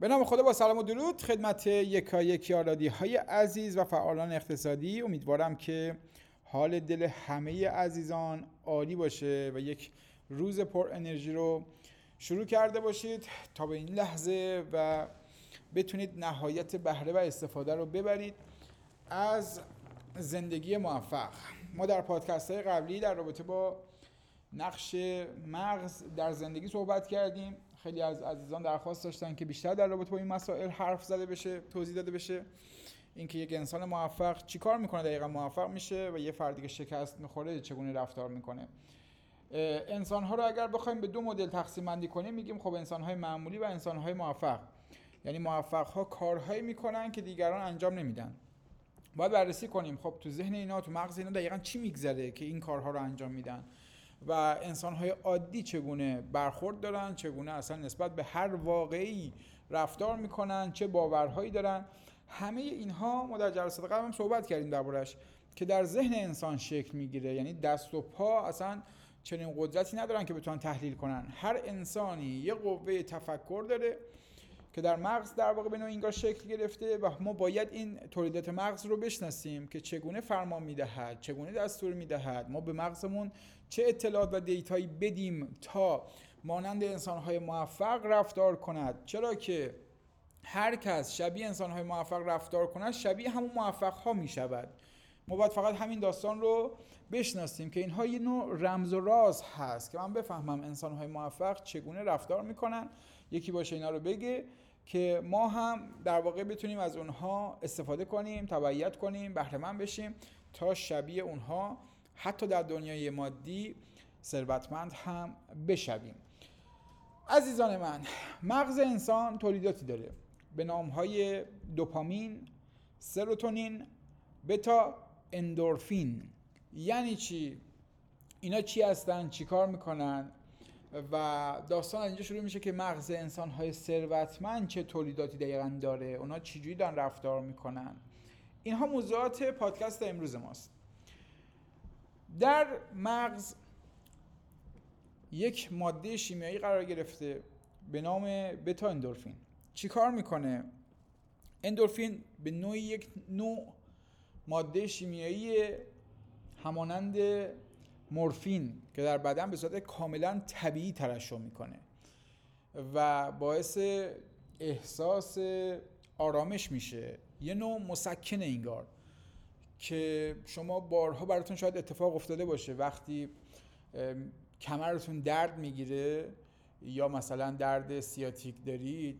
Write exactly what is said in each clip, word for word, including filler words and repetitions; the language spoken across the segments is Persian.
به نام خدا با سلام و درود خدمت یکایک یارادی های عزیز و فعالان اقتصادی. امیدوارم که حال دل همه عزیزان عالی باشه و یک روز پر انرژی رو شروع کرده باشید تا به این لحظه و بتونید نهایت بهره و استفاده رو ببرید از زندگی موفق. ما در پادکست های قبلی در رابطه با نقش مغز در زندگی صحبت کردیم. خیلی از عزیزان درخواست داشتن که بیشتر در رابطه با این مسائل حرف زده بشه، توضیح داده بشه. اینکه یک انسان موفق چیکار میکنه، دقیقاً موفق میشه، و یه فردی که شکست میخوره چگونه رفتار میکنه. انسان‌ها رو اگر بخوایم به دو مدل تقسیم بندی کنیم، میگیم خب انسان‌های معمولی و انسان‌های موفق. یعنی موفق‌ها کارهایی میکنن که دیگران انجام نمیدن. باید بررسی کنیم خب تو ذهن اینا، تو مغز اینا دقیقاً چی میگذره که این کارها رو انجام میدن و انسان‌های عادی چگونه برخورد دارن، چگونه اصلا نسبت به هر واقعی رفتار میکنن، چه باورهایی دارن. همه اینها ما در جلسات قبل هم صحبت کردیم دربارش که در ذهن انسان شکل میگیره. یعنی دست و پا اصلا چنین قدرتی ندارن که بتونن تحلیل کنن. هر انسانی یه قوه تفکر داره که در مغز در واقع به نوعی انگار شکل گرفته و ما باید این تولیدات مغز رو بشناسیم که چگونه فرمان میدهد، چگونه دستور میدهد، ما به مغزمون چه اطلاعات و دیتایی بدیم تا مانند انسان‌های موفق رفتار کند. چرا که هر کس شبیه انسان‌های موفق رفتار کند شبیه همون موفق‌ها میشود. ما باید فقط همین داستان رو بشناسیم که اینها یه نوع رمز و راز هست که من بفهمم انسان‌های موفق چگونه رفتار میکنن، یکی باشه اینا رو بگه که ما هم در واقع بتونیم از اونها استفاده کنیم، تبعیت کنیم، بهره مند بشیم تا شبیه اونها حتی در دنیای مادی ثروتمند هم بشویم. عزیزان من، مغز انسان تولیداتی داره به نام‌های دوپامین، سروتونین، بتا اندورفین. یعنی چی؟ اینا چی هستن؟ چی کار میکنن؟ و داستان از اینجا شروع میشه که مغز انسان‌های ثروتمند چه تولیداتی دقیقاً داره، اونا چجوری دارن رفتار میکنن. اینها موضوعات پادکست امروز ماست. در مغز یک ماده شیمیایی قرار گرفته به نام بتا اندورفین. چی کار میکنه؟ اندورفین به نوعی یک نوع ماده شیمیایی همانند مورفین که در بدن به صورت کاملا طبیعی ترشح میکنه و باعث احساس آرامش میشه. یه نوع مسکن انگار که شما بارها براتون شاید اتفاق افتاده باشه وقتی کمرتون درد میگیره یا مثلا درد سیاتیک دارید،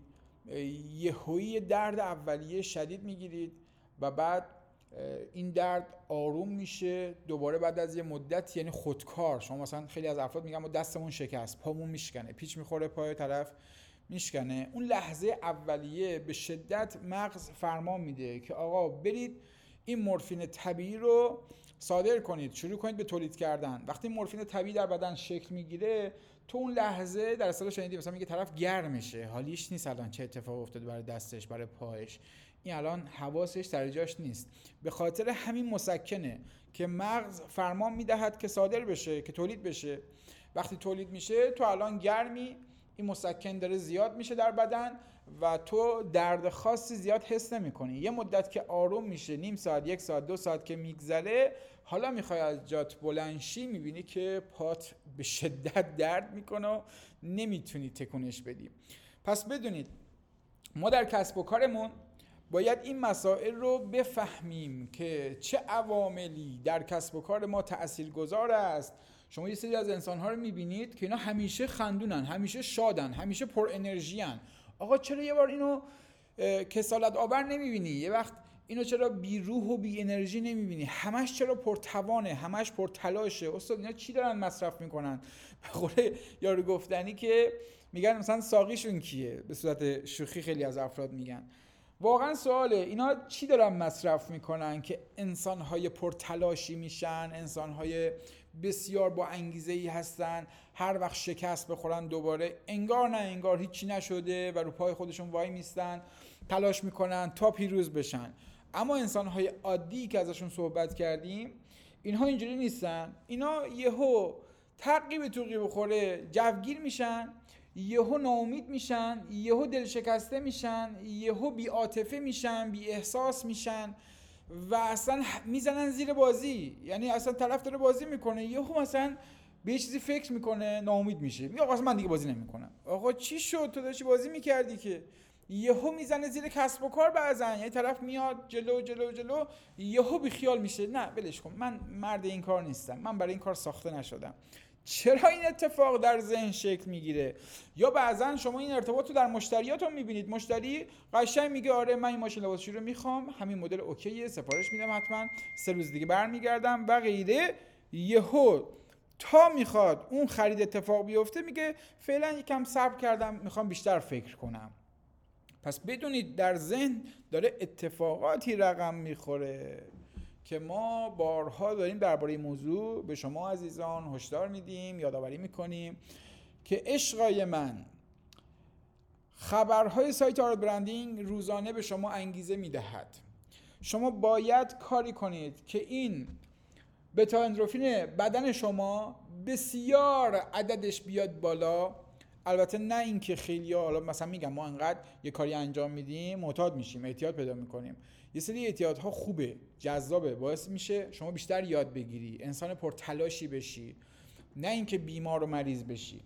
یهویی درد اولیه شدید میگیرید و بعد این درد آروم میشه دوباره بعد از یه مدت، یعنی خودکار. شما مثلا خیلی از افراد میگن ما دستمون شکست، پامون میشکنه، پیچ میخوره پای طرف میشکنه. اون لحظه اولیه به شدت مغز فرمان میده که آقا برید این مورفین طبیعی رو صادر کنید، شروع کنید به تولید کردن. وقتی مورفین طبیعی در بدن شکل میگیره، تو اون لحظه در اصل شنیدی مثلا میگه طرف گرمشه، حالیش نیست الان چه اتفاق افتاده برای دستش، برای پایش، این الان حواسش سر جاش نیست. به خاطر همین مسکنه که مغز فرمان میدهد که صادر بشه، که تولید بشه. وقتی تولید میشه تو الان گرمی، این مسکن داره زیاد میشه در بدن و تو درد خاصی زیاد حس نمی‌کنی. یه مدت که آروم میشه، نیم ساعت، یک ساعت، دو ساعت که میگذره، حالا میخوای از جات بلند شی، میبینی که پات به شدت درد میکنه و نمیتونی تکونش بدی. پس بدونید ما در کسب و کارمون باید این مسائل رو بفهمیم که چه عواملی در کسب و کار ما تأثیرگذار است. شما یه سری از انسان‌ها رو می‌بینید که اینا همیشه خندونن، همیشه شادن، همیشه پر انرژی ان. آقا چرا یه بار اینو کسالت آور نمی‌بینی؟ یه وقت اینو چرا بی روح و بی انرژی نمی‌بینی؟ همش چرا پرتوانه، همش پرتلاشه؟ استاد اینا چی دارن مصرف می‌کنن؟ به قول یارو گفتنی که میگن مثلا ساقیشون کیه؟ به صورت شوخی خیلی از افراد میگن. واقعا سواله اینا چی دارن مصرف میکنن که انسانهای پرتلاشی میشن، انسانهای بسیار با انگیزه‌ای هستن، هر وقت شکست بخورن دوباره انگار نه انگار هیچی نشده و رو پای خودشون وای میستن، تلاش میکنن تا پیروز بشن. اما انسانهای عادی که ازشون صحبت کردیم اینها اینجوری نیستن. اینا یهو تقی به توقی بخوره جوگیر میشن، یهو ناامید میشن، یهو دل شکسته میشن، یهو بی عاطفه میشن، بی احساس میشن و اصلا میزنن زیر بازی. یعنی اصلا طرف داره بازی میکنه، یهو مثلا به یه چیزی فکر میکنه، ناامید میشه، میگه آقا من دیگه بازی نمیکنم. آقا چی شد؟ تو داشتی بازی میکردی که. یهو میزنه زیر کسب و کار بعضن، یعنی طرف میاد جلو جلو جلو، یهو بی خیال میشه، نه ولش کن، من مرد این کار نیستم، من برای این کار ساخته نشدم. چرا این اتفاق در ذهن شکل میگیره؟ یا بعضن شما این ارتباط رو در مشتریاتون میبینید، مشتری قشنگ میگه آره من این ماشین لباسشویی رو میخوام، همین مدل اوکیه، سفارش میدم حتما، سه روز دیگه برمیگردم و غیره. یهو تا میخواد اون خرید اتفاق بیفته میگه فعلا یکم صبر کردم، میخوام بیشتر فکر کنم. پس بدونید در ذهن داره اتفاقاتی رقم میخوره که ما بارها داریم درباره این موضوع به شما عزیزان هشدار میدیم، یادآوری میکنیم که عشقای من، خبرهای سایت آرت برندینگ روزانه به شما انگیزه میدهد. شما باید کاری کنید که این بتا اندروفین بدن شما بسیار عددش بیاد بالا. البته نه اینکه خیلی ها، حالا مثلا میگم ما انقدر یه کاری انجام میدیم معتاد میشیم، اعتیاد پیدا میکنیم. یه سری اعتیادها خوبه، جذابه، باعث میشه شما بیشتر یاد بگیری، انسان پرتلاشی بشی، نه اینکه بیمار و مریض بشی.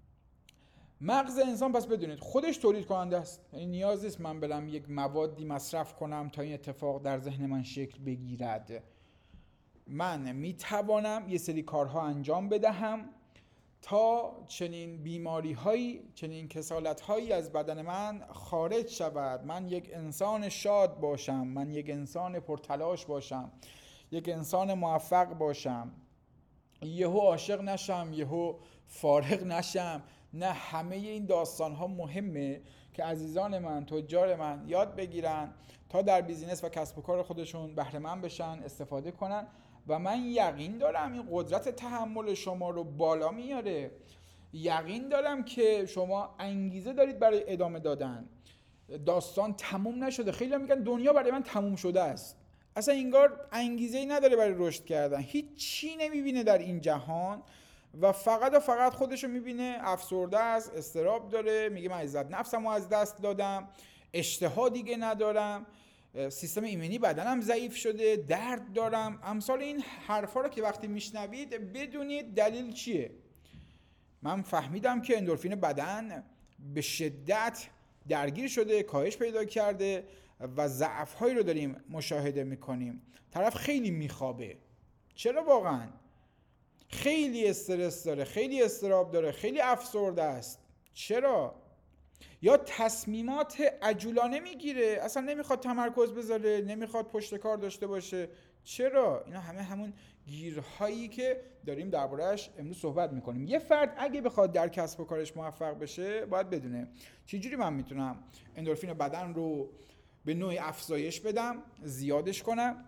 مغز انسان پس بدونید خودش تولید کننده است، یعنی نیاز نیست من برم یک موادی مصرف کنم تا این اتفاق در ذهن من شکل بگیرد. من میتوانم یه سری کارها انجام بدهم تا چنین بیماری هایی، چنین کسالت هایی از بدن من خارج شود، من یک انسان شاد باشم، من یک انسان پرتلاش باشم، یک انسان موفق باشم، یهو عاشق نشم، یهو فارغ نشم. نه، همه این داستان ها مهمه که عزیزان من، تجار من یاد بگیرن تا در بیزینس و کسب و کار خودشون بهره مند بشن، استفاده کنن. و من یقین دارم این قدرت تحمل شما رو بالا میاره. یقین دارم که شما انگیزه دارید برای ادامه دادن. داستان تموم نشده. خیلی میگن دنیا برای من تموم شده است. اصلا انگار انگیزه‌ای نداره برای رشد کردن. هیچ چی نمیبینه در این جهان و فقط و فقط خودشو میبینه افسرده است، اضطراب داره، میگه من عزت نفسمو از دست دادم، اشتها دیگه ندارم، سیستم ایمنی بدنم ضعیف شده، درد دارم. امثال این حرفا رو که وقتی میشنوید بدونید دلیل چیه. من فهمیدم که اندورفین بدن به شدت درگیر شده، کاهش پیدا کرده و ضعف‌هایی رو داریم مشاهده میکنیم. طرف خیلی میخوابه. چرا واقعا؟ خیلی استرس داره، خیلی اضطراب داره، خیلی افسرده است. چرا؟ یا تصمیمات عجولانه میگیره، اصلا نمیخواد تمرکز بذاره، نمیخواد پشت کار داشته باشه. چرا؟ اینا همه همون گیرهایی که داریم درباره‌اش امروز صحبت میکنیم. یه فرد اگه بخواد در کسب و کارش موفق بشه باید بدونه چجوری من میتونم اندورفین بدن رو به نوعی افزایش بدم، زیادش کنم،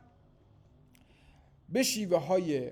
به شیوه های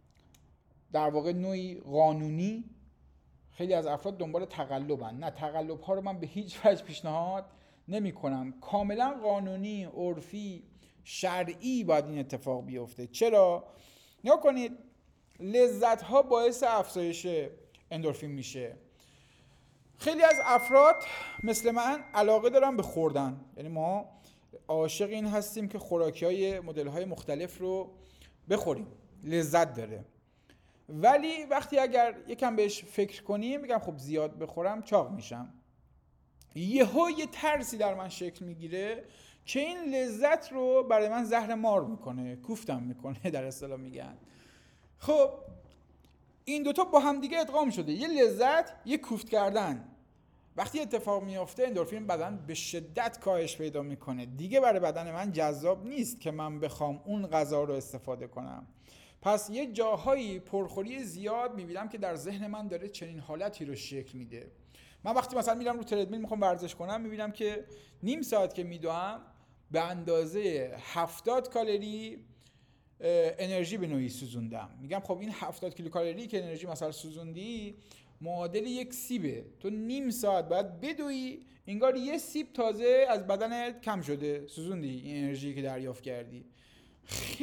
در واقع نوعی قانونی. خیلی از افراد دنبال تقلبن. نه، تقلب ها رو من به هیچ وجه پیشنهاد نمی کنم. کاملا قانونی، عرفی، شرعی باید این اتفاق بیفته. چرا؟ نگاه کنید، لذت ها باعث افزایش اندورفین میشه. خیلی از افراد مثل من علاقه دارن به خوردن، یعنی ما عاشق این هستیم که خوراکی های مدل های مختلف رو بخوریم، لذت داره. ولی وقتی اگر یکم بهش فکر کنیم، میگم خب زیاد بخورم چاق میشم، یهو یه ترسی در من شکل میگیره که این لذت رو برای من زهر مار میکنه، کوفتم میکنه در اصطلاح میگن. خب این دوتا با هم دیگه ادغام شده، یه لذت، یه کوفت کردن. وقتی اتفاق میفته اندورفین بدن به شدت کاهش پیدا میکنه، دیگه برای بدن من جذاب نیست که من بخوام اون غذا رو استفاده کنم. پس یه جاهایی پرخوری زیاد میبینم که در ذهن من داره چنین حالتی رو شکل میده. من وقتی مثلا میرم رو تردمیل میخوام ورزش کنم، میبینم که نیم ساعت که میدوام به اندازه هفتاد کالری انرژی به نوعی سوزوندم. میگم خب این هفتاد کیلوکالری که انرژی مثلا سوزوندی معادل یک سیبه، تو نیم ساعت بعد بدوی، انگار یه سیب تازه از بدنت کم شده، سوزوندی این انرژی که دریافت کردی.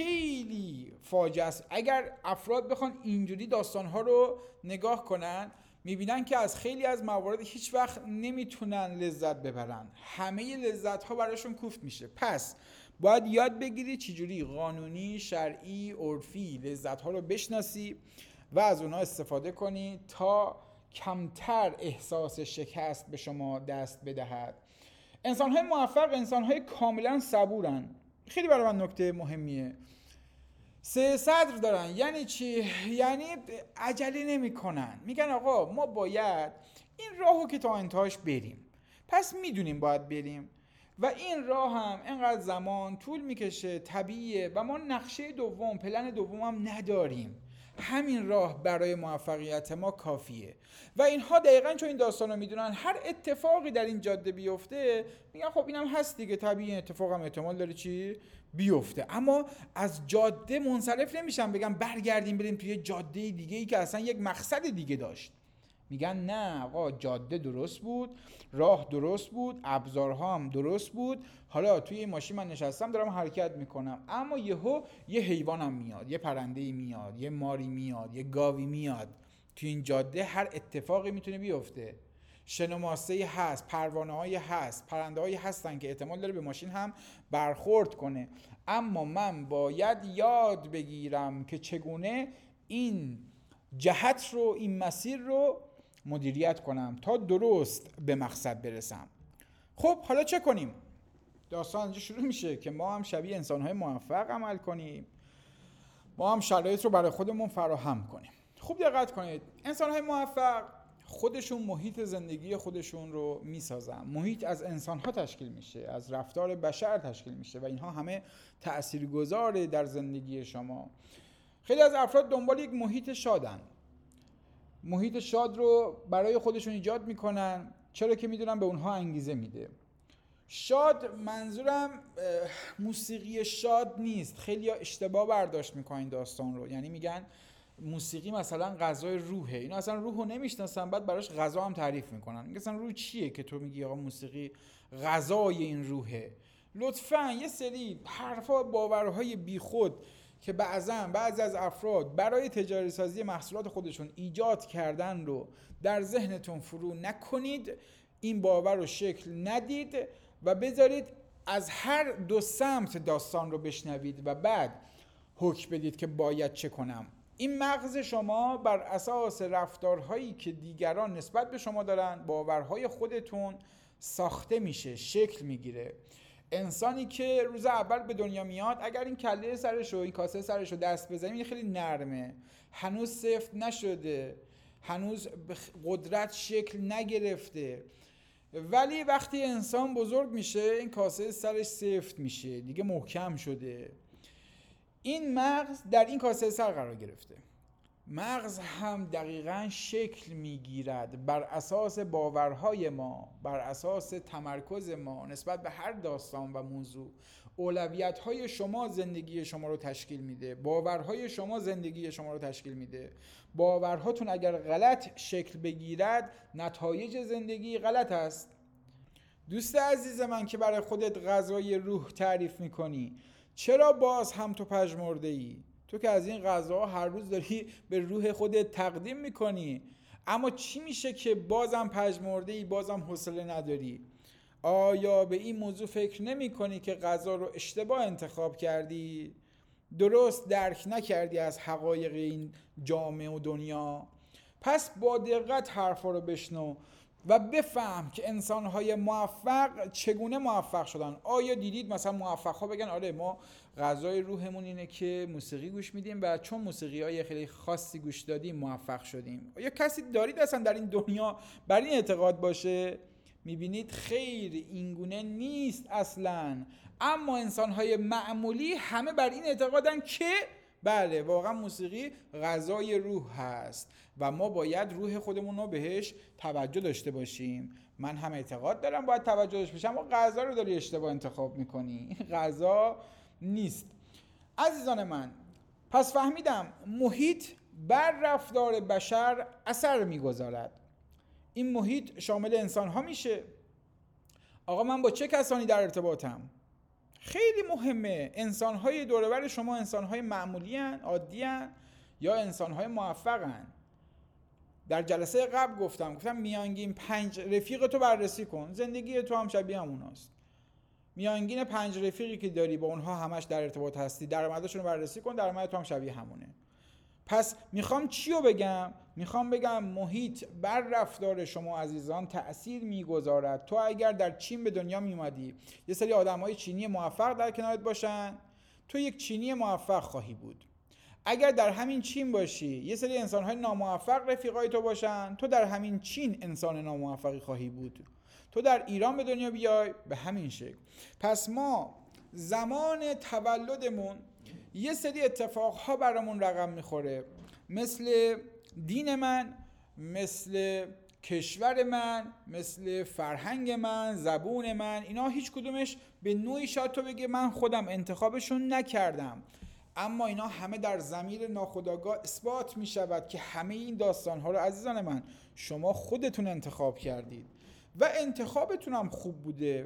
خیلی فاجعه است. اگر افراد بخوان اینجوری داستانها رو نگاه کنن، میبینن که از خیلی از موارد هیچ وقت نمیتونن لذت ببرن، همه لذت ها براشون کوفت میشه. پس باید یاد بگیری چجوری قانونی، شرعی، عرفی لذت ها رو بشناسی و از اونها استفاده کنی تا کمتر احساس شکست به شما دست بدهد. انسان های موفق انسان های کاملا صبورن. خیلی برای من نکته مهمیه. سه صدر دارن. یعنی چی؟ یعنی عجله نمی کنن. میگن آقا ما باید این راهو که تا انتهاش بریم، پس میدونیم باید بریم و این راه هم اینقدر زمان طول میکشه، طبیعیه و ما نقشه دوم، پلن دوم هم نداریم، همین راه برای موفقیت ما کافیه. و اینها دقیقاً چون این داستان رو میدونن، هر اتفاقی در این جاده بیفته میگن خب اینم هست دیگه، طبیعی اتفاق هم احتمال داره چی بیفته. اما از جاده منصرف نمیشن بگن برگردیم بریم توی جاده دیگه ای که اصلا یک مقصد دیگه داشت. میگن نه آقا، جاده درست بود، راه درست بود، ابزارها هم درست بود، حالا توی این ماشین من نشستم دارم حرکت میکنم، اما یهو یه حیوانم میاد، یه پرنده‌ای میاد، یه ماری میاد، یه گاوی میاد. توی این جاده هر اتفاقی میتونه بیفته. شنوماسه‌ای هست، پروانه‌هایی هست، پرنده‌هایی هستن که احتمال داره به ماشین هم برخورد کنه. اما من باید یاد بگیرم که چگونه این جهت رو، این مسیر رو مدیریت کنم تا درست به مقصد برسم. خب حالا چه کنیم؟ داستان اینجا شروع میشه که ما هم شبیه انسان‌های موفق عمل کنیم، ما هم شرایط رو برای خودمون فراهم کنیم. خوب دقت کنید، انسان‌های موفق خودشون محیط زندگی خودشون رو میسازن. محیط از انسان‌ها تشکیل میشه، از رفتار بشر تشکیل میشه و اینها همه تأثیرگذاره در زندگی شما. خیلی از افراد دنبال یک محیط شادن، محیط شاد رو برای خودشون ایجاد میکنن، چرا که میدونن به اونها انگیزه میده. شاد منظورم موسیقی شاد نیست. خیلی اشتباه برداشت میکنن داستان رو، یعنی میگن موسیقی مثلا غذای روحه. اینا اصلا روح رو نمیشناسن، بعد براش غذا هم تعریف میکنن. میگن اصلا روح چیه که تو میگی آقا موسیقی غذای این روحه؟ لطفاً یه سری حرفا، باورهای بیخود که بعضاً بعضی از افراد برای تجاری سازی محصولات خودشون ایجاد کردن رو در ذهنتون فرو نکنید. این باور رو شکل ندید و بذارید از هر دو سمت داستان رو بشنوید و بعد حکم بدید که باید چه کنم. این مغز شما بر اساس رفتارهایی که دیگران نسبت به شما دارن، باورهای خودتون ساخته میشه، شکل میگیره. انسانی که روز اول به دنیا میاد، اگر این کله سرش و این کاسه سرش رو دست بزنیم، این خیلی نرمه، هنوز سفت نشده، هنوز قدرت شکل نگرفته. ولی وقتی انسان بزرگ میشه، این کاسه سرش سفت میشه، دیگه محکم شده. این مغز در این کاسه سر قرار گرفته. مغز هم دقیقاً شکل میگیرد بر اساس باورهای ما، بر اساس تمرکز ما نسبت به هر داستان و موضوع. اولویت‌های شما زندگی شما رو تشکیل میده، باورهای شما زندگی شما رو تشکیل میده. باورهاتون اگر غلط شکل بگیرد، نتایج زندگی غلط است. دوست عزیز من که برای خودت غذای روح تعریف میکنی، چرا باز هم تو پژمرده ای؟ تو که از این غذاها هر روز داری به روح خودت تقدیم میکنی، اما چی میشه که بازم پژمرده ای، بازم حوصله نداری؟ آیا به این موضوع فکر نمی کنی که غذا رو اشتباه انتخاب کردی؟ درست درک نکردی از حقایق این جامعه و دنیا؟ پس با دقت حرفا رو بشنو و بفهم که انسان‌های موفق چگونه موفق شدن. آیا دیدید مثلا موفق‌ها بگن آره ما غذای روحمون اینه که موسیقی گوش میدیم و چون موسیقی‌های خیلی خاصی گوش دادیم موفق شدیم؟ آیا کسی دارید اصلا در این دنیا بر این اعتقاد باشه؟ میبینید خیر، اینگونه نیست اصلا. اما انسان‌های معمولی همه بر این اعتقادن که بله واقعا موسیقی غذای روح هست و ما باید روح خودمون رو بهش توجه داشته باشیم. من هم اعتقاد دارم باید توجه داشته باشم، اما غذا رو داری اشتباه انتخاب میکنی، این غذا نیست. عزیزان من، پس فهمیدم محیط بر رفتار بشر اثر میگذارد. این محیط شامل انسان ها میشه. آقا من با چه کسانی در ارتباطم؟ خیلی مهمه. انسان‌های دور و بر شما انسان‌های معمولی هن، عادی هن، یا انسان‌های موفق هن؟ در جلسه قبل گفتم گفتم میانگین پنج رفیق تو بررسی کن، زندگی تو هم شبیه هموناست. میانگین پنج رفیقی که داری با اونها همش در ارتباط هستی، درآمدشون رو بررسی کن، درآمد تو هم شبیه همونه. پس میخوام چی رو بگم؟ میخوام بگم محیط بر رفتار شما عزیزان تأثیر میگذارد. تو اگر در چین به دنیا میومدی یه سری آدمای چینی موفق در کنارت باشن، تو یک چینی موفق خواهی بود. اگر در همین چین باشی یه سری انسان‌های ناموفق رفیقای تو باشن، تو در همین چین انسان ناموفقی خواهی بود. تو در ایران به دنیا بیای به همین شکل. پس ما زمان تولدمون یه سری اتفاقها برامون رقم میخوره، مثل دین من، مثل کشور من، مثل فرهنگ من، زبون من. اینا هیچ کدومش به نوعی شاید تو بگه من خودم انتخابشون نکردم، اما اینا همه در ضمیر ناخودآگاه اثبات می شود که همه این داستان‌ها رو عزیزان من شما خودتون انتخاب کردید و انتخابتون هم خوب بوده.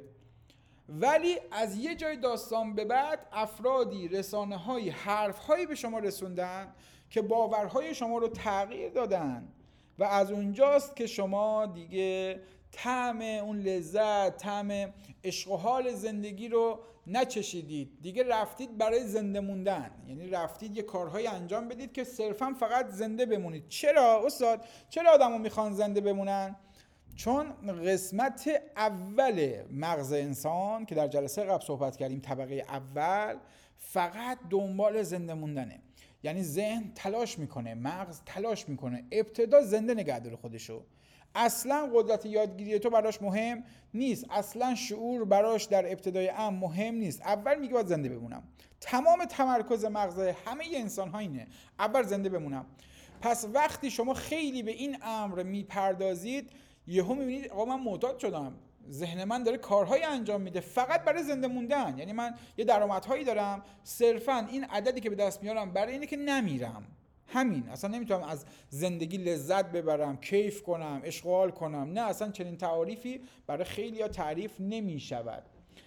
ولی از یه جای داستان به بعد افرادی، رسانه‌های، حرف‌هایی به شما رسوندن که باورهای شما رو تغییر دادن و از اونجاست که شما دیگه طعم اون لذت، طعم عشق و حال زندگی رو نچشیدید، دیگه رفتید برای زنده موندن. یعنی رفتید یه کارهای انجام بدید که صرفا فقط زنده بمونید. چرا استاد؟ چرا آدمو میخوان زنده بمونن؟ چون قسمت اول مغز انسان که در جلسه قبل صحبت کردیم، طبقه اول، فقط دنبال زنده موندنه. یعنی ذهن تلاش میکنه، مغز تلاش میکنه ابتدا زنده نگه داره خودشو. اصلا قدرت یادگیری تو براش مهم نیست، اصلا شعور براش در ابتدای امر مهم نیست. اول میگه باید زنده بمونم. تمام تمرکز مغز همه انسان ها اینه، اول زنده بمونم. پس وقتی شما خیلی به این امر میپردازید، یهو میبینید آقا من معتاد شدم، ذهن من داره کارهای انجام میده فقط برای زنده موندن. یعنی من یه درآمدهایی دارم، صرفا این عددی که به دست میارم برای اینه که نمیرم، همین. اصلا نمیتونم از زندگی لذت ببرم، کیف کنم، اشغال کنم. نه، اصلا چنین تعاریفی برای خیلی‌ها تعریف نمیشود.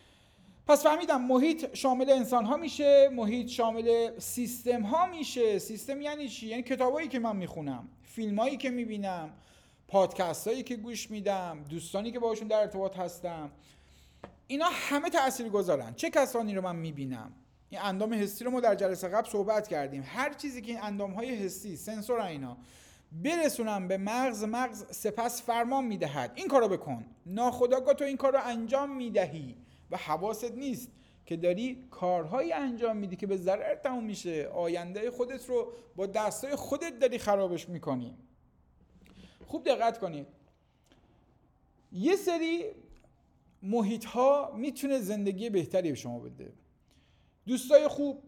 پس فهمیدم محیط شامل انسان ها میشه، محیط شامل سیستم ها میشه. سیستم یعنی چی؟ یعنی کتابایی که من میخونم، فیلمایی که میبینم، پادکست هایی که گوش میدم، دوستانی که باشون در ارتباط هستم، اینا همه تأثیر گذارن. چه کسانی رو من میبینم؟ این اندام حسی رو ما در جلسه قبل صحبت کردیم. هر چیزی که این اندام های حسی، سنسور اینا برسونم به مغز، مغز سپس فرمان میدهد این کارو بکن. ناخودآگاه تو این کارو انجام میدهی و حواست نیست که داری کارهایی انجام میدی که به ضرر تموم میشه. آینده خودت رو با دستای خودت داری خرابش میکنی. خوب دقت کنید، یه سری محیط ها میتونه زندگی بهتری به شما بده. دوستای خوب،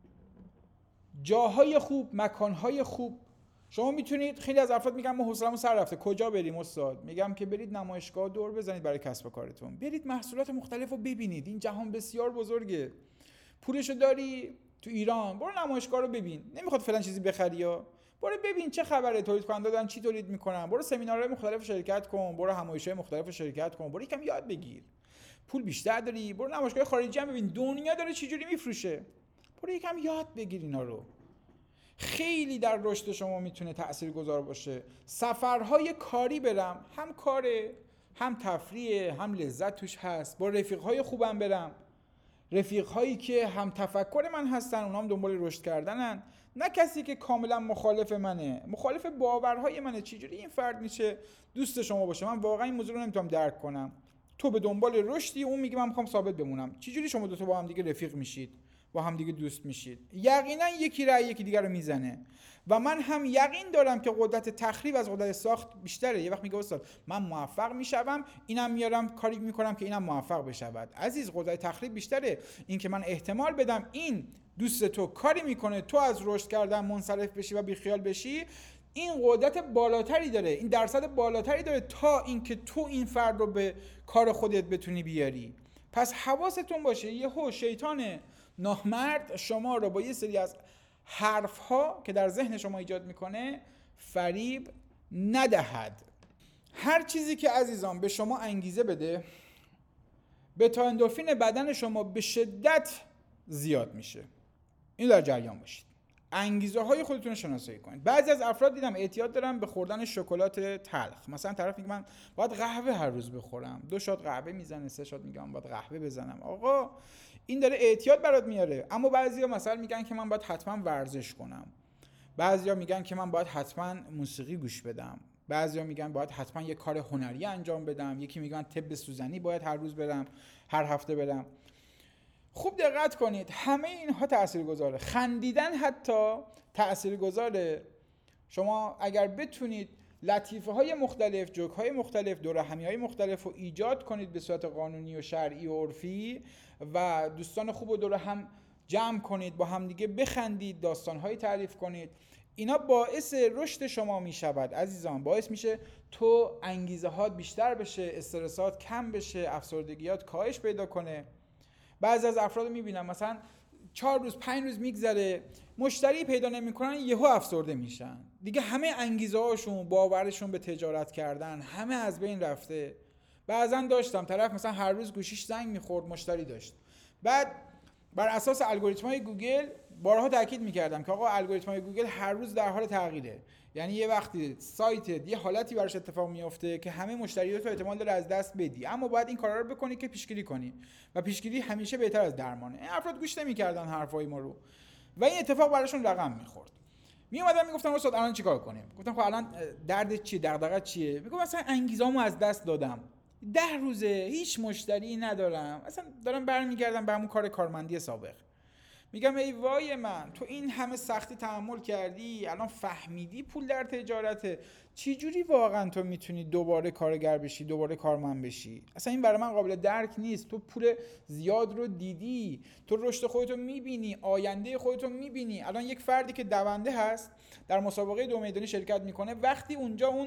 جاهای خوب، مکانهای خوب. شما میتونید، خیلی از افراد میگن ما حوصله‌مون سر رفته، کجا بریم استاد؟ میگم که برید نمایشگاه دور بزنید برای کسب و کارتون، برید محصولات مختلف رو ببینید. این جهان بسیار بزرگه، پولشو داری تو ایران، برو نمایشگاه رو ببین. نمیخواد فلان چیزی بخری یا برو ببین چه خبره، تولید کننده دارن چی تولید میکنن، برو سمینارهای مختلف شرکت کن، برو همایش‌های مختلف شرکت کن، برو یکم یاد بگیر. پول بیشتر داری، برو نمایشگاه خارجی هم ببین دنیا داره چه جوری میفروشه، برو یکم یاد بگیر. اینا رو خیلی در رشد شما میتونه تاثیرگذار باشه. سفرهای کاری برم، هم کاره، هم تفریحه، هم لذت توش هست. با رفیقهای خوبم برم، رفیقهایی که هم تفکر من هستن، اونا هم دنبال رشد کردنن، نه کسی که کاملا مخالف منه، مخالف باورهای منه. چجوری این فرد میشه دوست شما باشه؟ من واقعا این موضوع رو نمیتونم درک کنم. تو به دنبال رشدی، اون میگه من میخوام ثابت بمونم. چجوری شما دو تا با هم دیگه رفیق میشید، با هم دیگه دوست میشید؟ یقینا یکی رأی یکی دیگر رو میزنه. و من هم یقین دارم که قدرت تخریب از قدرت ساخت بیشتره. یه وقت میگه استاد من موفق میشم، اینم میارم کاری میکنم که اینم موفق بشود. عزیز، قدرت تخریب بیشتره. این که من احتمال بدم این دوست تو کاری میکنه تو از رشد کردن منصرف بشی و بیخیال بشی، این قدرت بالاتری داره، این درصد بالاتری داره تا اینکه تو این فرد رو به کار خودت بتونی بیاری. پس حواستون باشه یهو شیطان نامرد شما رو با یه سری از حرف‌ها که در ذهن شما ایجاد میکنه فریب ندهد. هر چیزی که عزیزان به شما انگیزه بده، بتا اندورفین بدن شما به شدت زیاد میشه. این در جریان باشید. انگیزه های خودتون رو شناسایی کنید. بعضی از افراد دیدم اعتیاد دارن به خوردن شکلات تلخ. مثلا طرف میگه من باید قهوه هر روز بخورم، دو شات قهوه میزنه، سه شات میگه من باید قهوه بزنم. آقا این داره اعتیاد برات میاره. اما بعضیا مثلا میگن که من باید حتما ورزش کنم، بعضیا میگن که من باید حتما موسیقی گوش بدم، بعضیا میگن باید حتما یه کار هنری انجام بدم، یکی میگه من طب سوزنی باید هر روز برم، هر هفته برم. خوب دقت کنید، همه اینها تاثیرگذاره. خندیدن حتی تاثیرگذاره. شما اگر بتونید لطیفه های مختلف، جوک های مختلف، دور همی های مختلف رو ایجاد کنید به صورت قانونی و شرعی و عرفی و دوستان خوب رو دور هم جمع کنید، با هم دیگه بخندید، داستان های تعریف کنید، اینا باعث رشد شما می شود عزیزان. باعث میشه تو انگیزه هات بیشتر بشه، استرسات کم بشه، افسردگیات کاهش پیدا کنه. بعضی از افراد رو میبینم مثلا چهار روز پنج روز میگذره مشتری پیدا نمیکنن، یهو افسرده میشن دیگه، همه انگیزه هاشون، باورشون به تجارت کردن همه از بین رفته. بعضا داشتم طرف مثلا هر روز گوشیش زنگ میخورد، مشتری داشت، بعد بر اساس الگوریتم‌های گوگل بارها تاکید میکردم که آقا الگوریتم‌های گوگل هر روز در حال تغییره، یعنی یه وقتی سایت یه حالتی براش اتفاق میفته که همه مشتریات رو احتمال داره از دست بدی، اما باید این کارا رو بکنی که پیشگیری کنی و پیشگیری همیشه بهتر از درمانه. این افراد گوش نمی‌کردن حرفای ما رو و این اتفاق براشون رقم می‌خورد. می اومدن میگفتن استاد الان چیکار کنیم؟ گفتم خب الان دردت چیه، دغدغت چیه؟ میگم مثلا انگیزه‌مو از دست دادم، ده روزه هیچ مشتری ندارم، اصلا دارم برمیگردم به همون کار کارمندی سابق. میگم ای وای من، تو این همه سختی تحمل کردی، الان فهمیدی پول در تجارته، چی جوری واقعا تو میتونی دوباره کارگر بشی، دوباره کارمند بشی؟ اصلا این برای من قابل درک نیست. تو پول زیاد رو دیدی، تو رشد خودتو میبینی، آینده خودتو میبینی. الان یک فردی که دونده هست در مسابقه دو میدانی شرکت میکنه، وقتی اونجا اون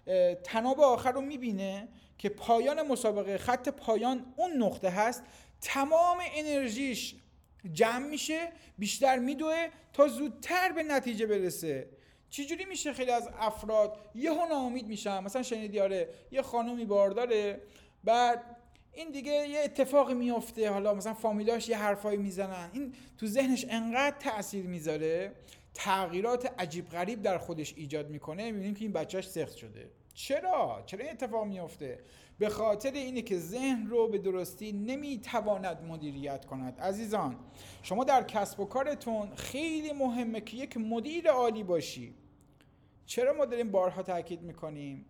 تناب آخر رو میبینه که پایان مسابقه، خط پایان اون نقطه هست، تمام انرژیش جمع میشه، بیشتر میدوه تا زودتر به نتیجه برسه. چجوری میشه خیلی از افراد یهو ناامید میشن؟ مثلا شنیدی آره یه خانومی بارداره، بعد این دیگه یه اتفاقی میفته، حالا مثلا فامیلاش یه حرفایی میزنن، این تو ذهنش انقدر تأثیر میذاره، تغییرات عجیب غریب در خودش ایجاد میکنه، میبینیم که این بچهش سخت شده. چرا؟ چرا این اتفاق میفته؟ به خاطر اینه که ذهن رو به درستی نمیتواند مدیریت کند. عزیزان شما در کسب و کارتون خیلی مهمه که یک مدیر عالی باشی. چرا ما داریم بارها تاکید میکنیم؟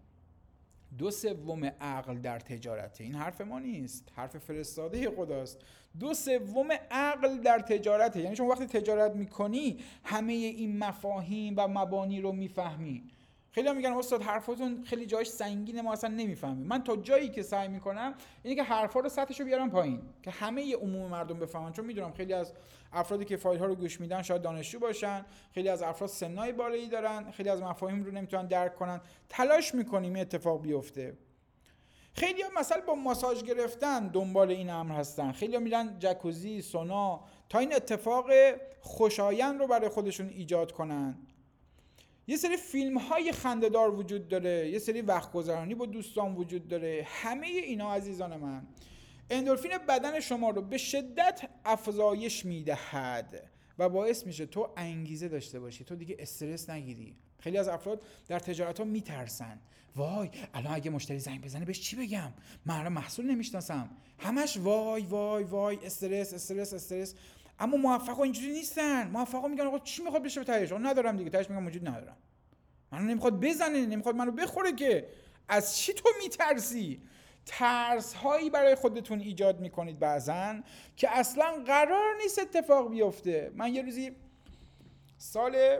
دو سوم عقل در تجارته. این حرف ما نیست، حرف فرستاده خداست. دو سوم عقل در تجارته، یعنی شما وقتی تجارت میکنی همه این مفاهیم و مبانی رو میفهمی. خیلی هم میگن استاد حرفاتون خیلی جایش سنگینه، ما اصلا نمیفهمیم. من تا جایی که سعی میکنم اینه که حرفا رو سطحشو بیارم پایین که همه عموم مردم بفهمن، چون میدونم خیلی از افرادی که فایل ها رو گوش میدن شاید دانشجو باشن، خیلی از افراد سنای بالایی دارن، خیلی از مفاهیم رو نمیتونن درک کنن. تلاش میکنیم این اتفاق بیفته. خیلی ها مثلا با ماساژ گرفتن دنبال این امر هستن، خیلی ها میرن جکوزی، سونا تا این اتفاق خوشایند رو برای خودشون ایجاد کنن. یه سری فیلم های خنده‌دار وجود داره، یه سری وقت گذرانی با دوستان وجود داره. همه اینا عزیزان من اندورفین بدن شما رو به شدت افزایش میدهد و باعث میشه تو انگیزه داشته باشی، تو دیگه استرس نگیری. خیلی از افراد در تجارت ها میترسن، وای الان اگه مشتری زنگ بزنه بهش چی بگم، من الان محصول نمیشناسم، همش وای وای وای استرس استرس استرس. اما موفقا اینجوری نیستن. موفقا میگن آقا چی میخواد بشه به تهش؟ آقا ندارم دیگه، تهش میگم موجود ندارم، منو نمیخواد بزنه، نمیخواد منو بخوره. که از چی تو میترسی؟ ترس هایی برای خودتون ایجاد میکنید بعضن که اصلا قرار نیست اتفاق بیفته. من یه روزی سال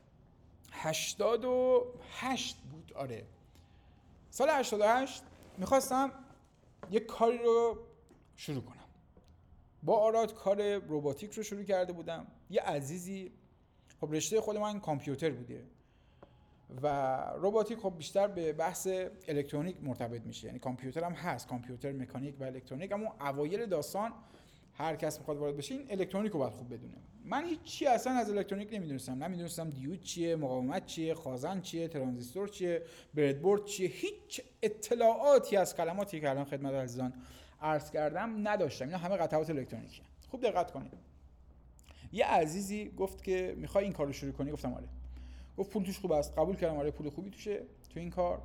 هشتاد و هشت بود، آره سال هشتاد و هشت میخواستم یک کاری رو شروع کنم. با آراد کار روباتیک رو شروع کرده بودم. یه عزیزی، خب رشته خود من کامپیوتر بوده و روباتیک خب بیشتر به بحث الکترونیک مرتبط میشه، یعنی کامپیوتر هم هست، کامپیوتر مکانیک و الکترونیک، اما اوایل داستان هر کس میخواد وارد بشه این الکترونیک رو باید خوب بدونه. من هیچ چی اصلا از الکترونیک نمیدونستم، نمیدونستم دیود چیه، مقاومت چیه، خازن چیه، ترانزیستور چیه، بردبورد چیه، هیچ اطلاعاتی از کلماتی که الان خدمت عزیزان عرض کردم نداشتم. اینا همه قطعات الکترونیکی. خوب دقت کنید. یه عزیزی گفت که میخوای این کارو شروع کنی؟ گفتم آره. گفت پول توش خوب است. قبول کردم آره پول خوبی توشه تو این کار.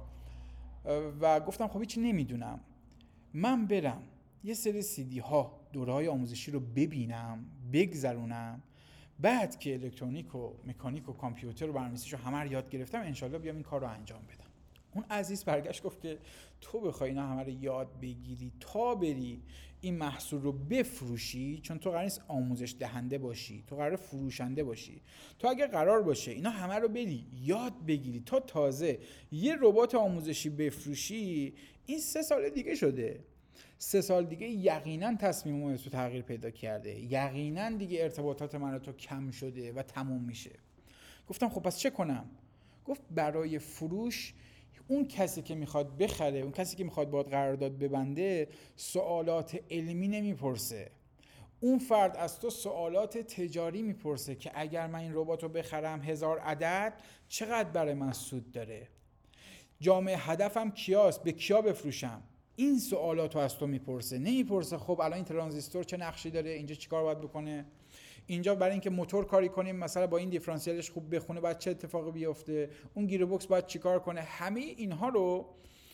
و گفتم خب هیچ نمیدونم، من برم یه سری سی دی ها دوره‌های آموزشی رو ببینم بگذرونم، بعد که الکترونیک و مکانیک و کامپیوتر و برنامه‌نویسیشو همه رو یاد گرفتم انشالله بیام این کار رو انجام بدم. اون عزیز برگشت گفت که تو بخوای اینا همه رو یاد بگیری تا بری این محصول رو بفروشی، چون تو قرار نیست آموزش دهنده باشی، تو قرار فروشنده باشی، تو اگه قرار باشه اینا همه رو بری یاد بگیری تا تازه یه ربات آموزشی بفروشی، این سه سال دیگه شده. سه سال دیگه یقینا تصمیم تو تغییر پیدا کرده، یقینا دیگه ارتباطات من و تو کم شده و تموم میشه. گفتم خب پس چه کنم؟ گفت برای فروش اون کسی که میخواد بخره، اون کسی که میخواد باهات قرارداد ببنده، سوالات علمی نمیپرسه. اون فرد از تو سوالات تجاری میپرسه که اگر من این ربات رو بخرم هزار عدد چقدر برای من سود داره، جامعه هدفم کیاست، به کیا بفروشم. این سوالات رو از تو میپرسه. نمیپرسه خب الان این ترانزیستور چه نقشی داره، اینجا چیکار باید بکنه، اینجا برای اینکه موتور کاری کنیم مثلا با این دیفرانسیلش خوب بخونه باید چه اتفاقی بیفته، اون گیر باکس باید چیکار کنه. همه اینها رو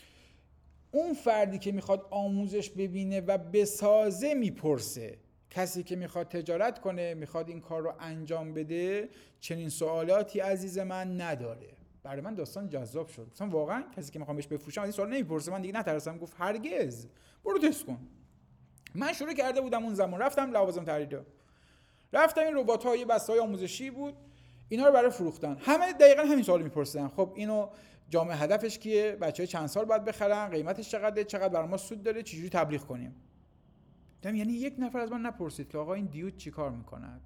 اون فردی که میخواد آموزش ببینه و بسازه میپرسه. کسی که میخواد تجارت کنه، میخواد این کار رو انجام بده، چنین سوالاتی عزیز من نداره. برای من داستان جذاب شد. گفتم واقعا کسی که میخوام بهش بفروشم این سوال نمیپرسه، من دیگه نترسم. گفت هرگز، برو تست کن. من شروع کرده بودم اون زمان، رفتم لوازم تحریری، رفتم این ربات‌ها یه بسته‌های آموزشی بود، اینا رو برای فروختن. همه دقیقاً همین سوال میپرسن، خب اینو جامعه هدفش کیه، بچه‌های چند سال باید بخرن، قیمتش چقدره، چقدر برای ما سود داره، چجوری تبلیغ کنیم. دم یعنی یک نفر از من نپرسید که آقا این دیود چیکار میکنه.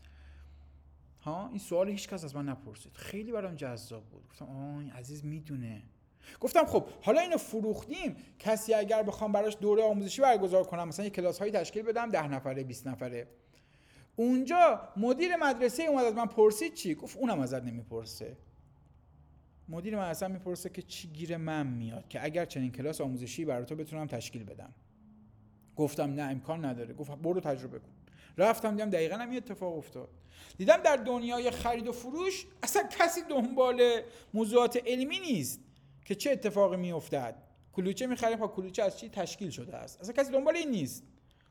ها این سوال هیچ کس از من نپرسید. خیلی برام جذاب بود. گفتم آه این عزیز میدونه. گفتم خب حالا اینو فروختیم، کسی اگر بخوام براش دوره آموزشی برگزار کنم، مثلا یه کلاس‌هایی تشکیل بدم ده نفره بیست نفره، اونجا مدیر مدرسه اومد از من پرسید چی؟ گفت اونم ازت نمیپرسه. مدیر مدرسه میپرسه که چی گیر من میاد که اگر چنین کلاس آموزشی برای تو بتونم تشکیل بدم. گفتم نه امکان نداره. گفت برو تجربه کن. رفتم دیدم دقیقاً همین اتفاق افتاد. دیدم در دنیای خرید و فروش اصلا کسی دنبال موضوعات علمی نیست که چه اتفاقی میافتد. کلوچه میخریم، خب کلوچه از چی تشکیل شده است. اصلا کسی دنبال این نیست.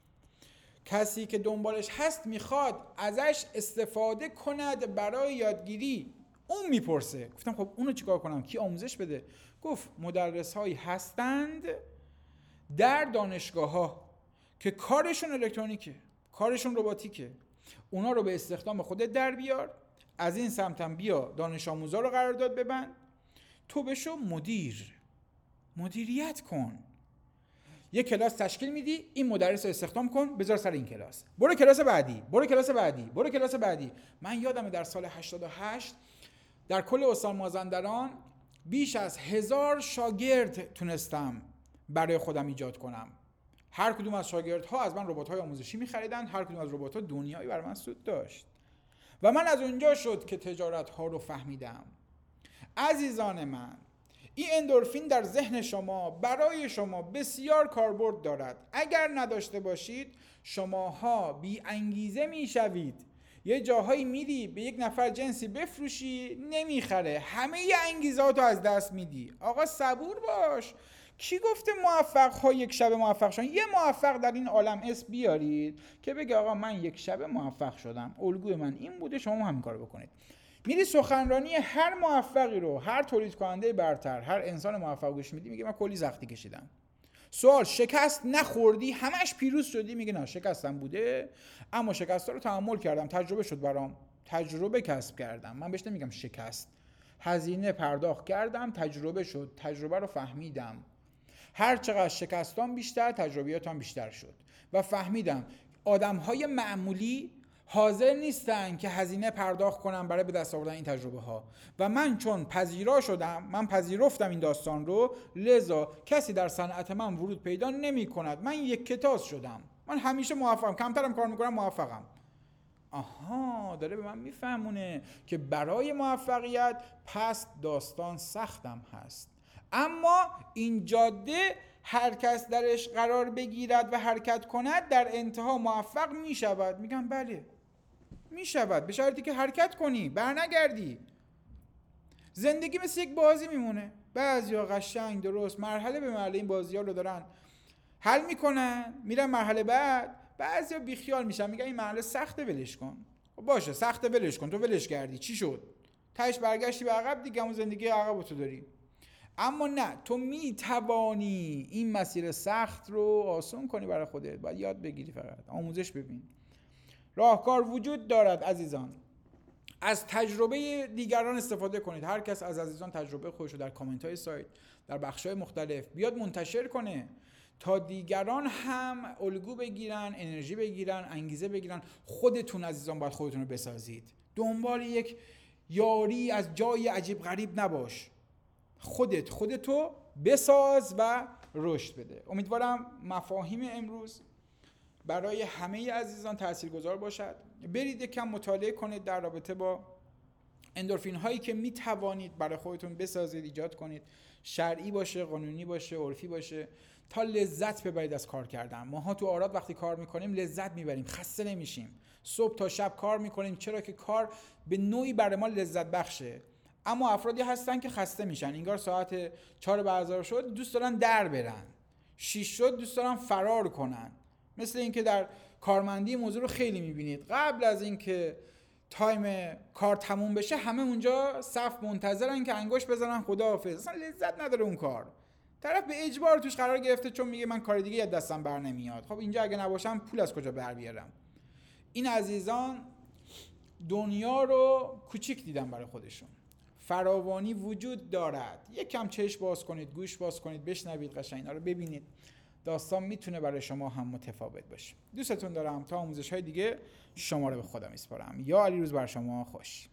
کسی که دنبالش هست میخواد ازش استفاده کند برای یادگیری، اون میپرسه. گفتم خب اونو چیکار کنم، کی آموزش بده؟ گفت مدرس هایی هستند در دانشگاه ها که کارشون الکترونیکه، کارشون رباتیکه، اونا رو به استخدام خودت در بیار، از این سمتم بیا دانش آموزا رو قرارداد ببند، تو بشو مدیر، مدیریت کن. یه کلاس تشکیل میدی، این مدرس رو استخدام کن، بذار سر این کلاس، برو کلاس بعدی، برو کلاس بعدی، برو کلاس بعدی. من یادمه در سال هشتاد و هشت در کل استان مازندران بیش از هزار شاگرد تونستم برای خودم ایجاد کنم. هر کدوم از شاگردها از من ربات‌های آموزشی می‌خریدن، هر کدوم از ربات‌ها دنیایی برای من سود داشت. و من از اونجا شد که تجارت‌ها رو فهمیدم. عزیزان من، این اندورفین در ذهن شما برای شما بسیار کاربرد دارد. اگر نداشته باشید شماها بی انگیزه میشوید. یه جاهایی میری به یک نفر جنسی بفروشی نمیخره، همه ی انگیزاتو از دست میدی. آقا صبور باش. کی گفته موفق ها یک شب موفق شدن؟ یه موفق در این عالم اسم بیارید که بگه آقا من یک شب موفق شدم، الگوی من این بوده، شما همین کارو بکنید. میری سخنرانی هر موفقی رو، هر تولید کننده برتر، هر انسان موفق گوش میدی، میگه من کلی سختی کشیدم. سوال شکست نخوردی، همش پیروز شدی؟ میگه نه شکستم بوده اما شکست‌ها رو تحمل کردم، تجربه شد برام، تجربه کسب کردم. من بهش نمیگم شکست، هزینه پرداخت کردم، تجربه شد، تجربه رو فهمیدم. هر چقدر شکستام بیشتر، تجربیاتم بیشتر شد و فهمیدم آدم‌های معمولی حاضر نیستن که هزینه پرداخت کنم برای به دست آوردن این تجربه ها. و من چون پذیرا شدم، من پذیرفتم این داستان رو، لذا کسی در صنعت من ورود پیدا نمی کند. من یک کتاز شدم، من همیشه موفقم، کمترم کار میکنم موفقم. آها، داره به من میفهمونه که برای موفقیت پس داستان سختم هست، اما این جاده هر کس درش قرار بگیرد و حرکت کند در انتها موفق می شود. میگم بله، میشود، به شرطی که حرکت کنی، برنگردی. زندگی مثل یک بازی میمونه. بعضیا قشنگ درست مرحله به مرحله این بازی‌ها رو دارن حل میکنن، میرن مرحله بعد. بعضیا بیخیال میشن، میگن این مرحله سخته ولش کن. خب باشه سخته ولش کن، تو ولش کردی چی شد؟ تهش برگشتی به عقب دیگه، همون زندگی عقب تو داری. اما نه، تو میتوانی این مسیر سخت رو آسان کنی برای خودت. باید یاد بگیری، فقط آموزش ببین. راهکار وجود دارد عزیزان. از تجربه دیگران استفاده کنید. هر کس از عزیزان تجربه خودش رو در کامنت های سایت، در بخش های مختلف بیاد منتشر کنه تا دیگران هم الگو بگیرن، انرژی بگیرن، انگیزه بگیرن. خودتون عزیزان باید خودتون رو بسازید. دنبال یک یاری از جای عجیب غریب نباش. خودت خودتو بساز و رشد بده. امیدوارم مفاهیم امروز برای همه عزیزان تاثیرگذار باشد. برید یکم مطالعه کنید در رابطه با اندورفین هایی که می توانید برای خودتون بسازید، ایجاد کنید. شرعی باشه، قانونی باشه، عرفی باشه، تا لذت ببرید از کار کردن. ماها تو آراد وقتی کار میکنیم لذت میبریم، خسته نمیشیم. صبح تا شب کار میکنیم چرا که کار به نوعی برای ما لذت بخشه. اما افرادی هستن که خسته میشن، انگار ساعت چهار بعد شد دوست دارن در برن، شیش شد دوست دارن فرار کنن. مثل اینکه در کارمندی موضوع رو خیلی میبینید، قبل از اینکه تایم کار تموم بشه همه اونجا صف منتظرن که انگشت بزنن خداحافظ. اصلا لذت نداره اون کار. طرف به اجبار توش قرار گرفته چون میگه من کار دیگه از دستم بر نمیاد. خب اینجا اگه نباشم پول از کجا بر بیارم؟ این عزیزان دنیا رو کوچیک دیدن برای خودشون. فراوانی وجود دارد. یک کم چشم باز کنید، گوش باز کنید، بشنوید، قشنگ اینا رو ببینید. داستان میتونه برای شما هم متفاوت باشه. دوستتون دارم. تا آموزش های دیگه شما رو به خدا میسپارم. یا علی روز بر شما خوش.